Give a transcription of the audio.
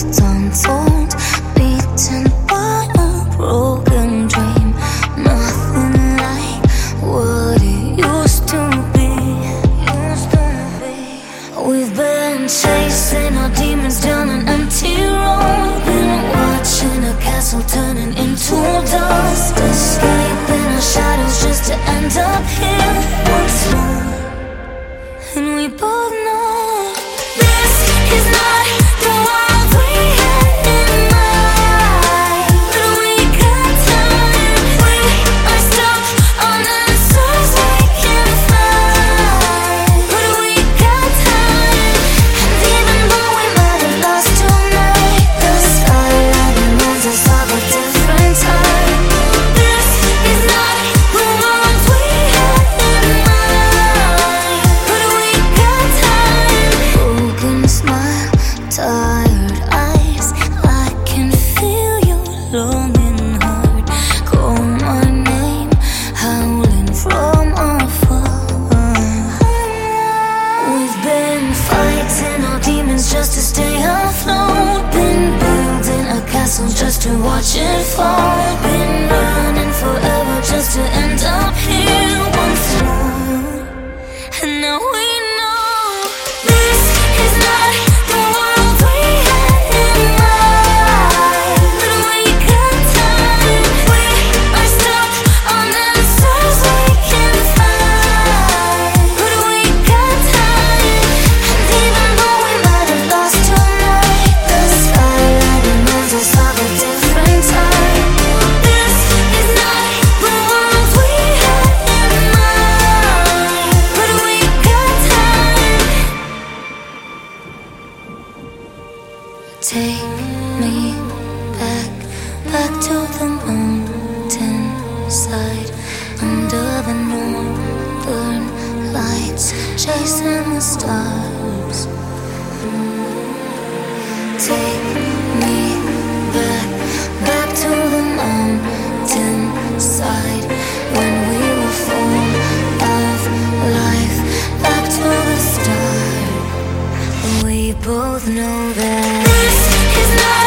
left untold, beaten by a broken dream. Nothing like what it used to be. We've been chasing our demons down an empty road. Been watching a castle turning into dust, escaping our shadows just to end up here once more. And we both know this is not the world we had in mind. But we got time, we are stuck on answers we can't find. But we got time, and even though we might have lost tonight, the skyline reminds us of a different time. This is not the world we had in mind. But we got time. Broken smile, tired eyes, I can feel your longing heart. Call my name, howling from afar. We've been fighting our demons just to stay afloat. Been building a castle just to watch it fall. Been running forever just to end up here once more. And now we know this is not the world we had in mind. But we got time, we are stuck on answers we can't find. But we got time, and even though we might have lost tonight, the skyline reminds us of a different time. This is not the world we had in mind. But we got time. Take me back, back to the mountain side, under the northern lights, chasing the stars. Take me back, back to the mountain side, when we were full of life, back to the start. We both know that this is not